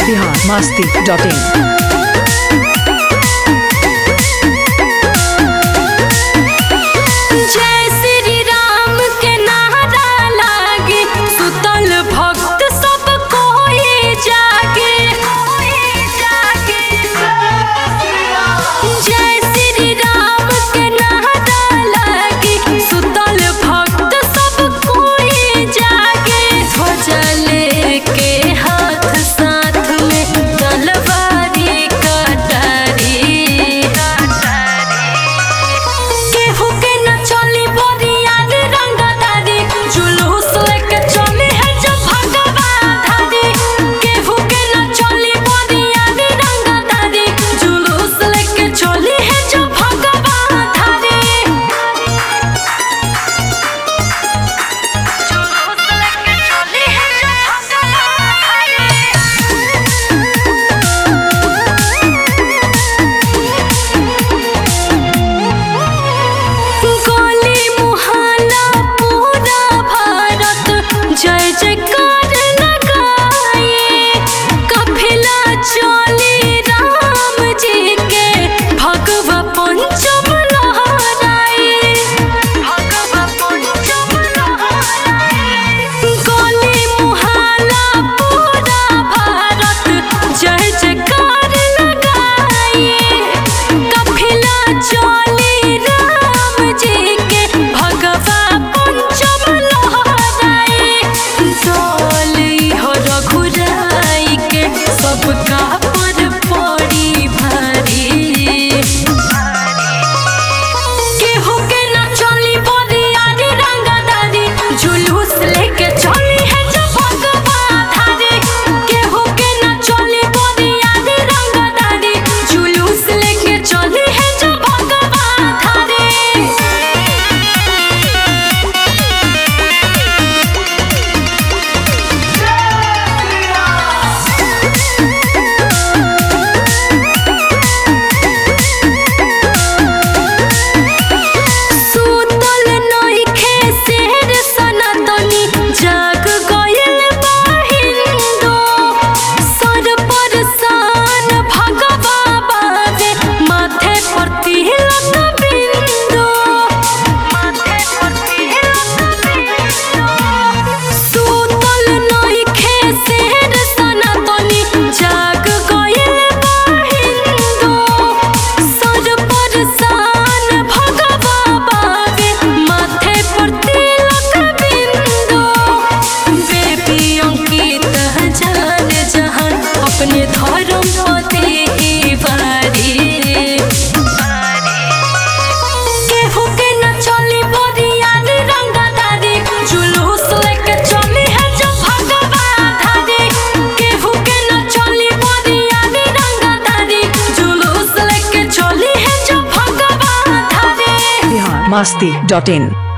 biharmasti.in। जय श्री राम के नारा लागे, सुतल भक्त सब कोई जागे। जय श्री राम के नारा लागे, सुतल भक्त सब कोई जागे। ध्वजा लेके हाथ साथ में तलवारी कटारी, केहू के न चली बरियार रंगदारी, जुलूस लेके चली है जब भगवा धारी। केहू के न चली बरियार रंगदारी, जुलूस लेके चली है जब भगवा धारी। जुलूस लेके चली है जब गोली मुहल्ला पूरा भारत जय जयकार लगाए। काफिला चली राम जी के, भगवा पंचम लहराए। भगवा पंचम लहराए। गोली मुहल्ला पूरा भारत जय जयकार लगाए। काफिला चली राम जी के, भगवा पंचम लहराए। डोली हो रघुराई के, सबका पर पड़ी भारी। केहू के न चली बरियारी रंगदारी, जुलूस लेके चली है जब भगवा धारी। केहू के न चली बरियारी रंगदारी, जुलूस लेके चली है जब भगवा धारी। सुतल नइखे शेर सनातनी, जाग गइल बा हिंदू। सर पर सान भगवा बावे, माथे पर तिलक बिंदु। माथे पर तिलक बिंदु। सुतल नइखे शेर सनातनी, जाग गइल बा हिंदू। सर पर सान भगवा बावे, माथे पर तिलक बिंदु। बेबी अंकित जान जहान, अपने धर्म पति ही बारी। केहू के न चली बरियार रंगदारी, जुलूस लेके चली है जब भगवा धारी। केहू के न चली बरियार रंगदारी, जुलूस लेके चली है जब भगवा धारी। biharmasti.in।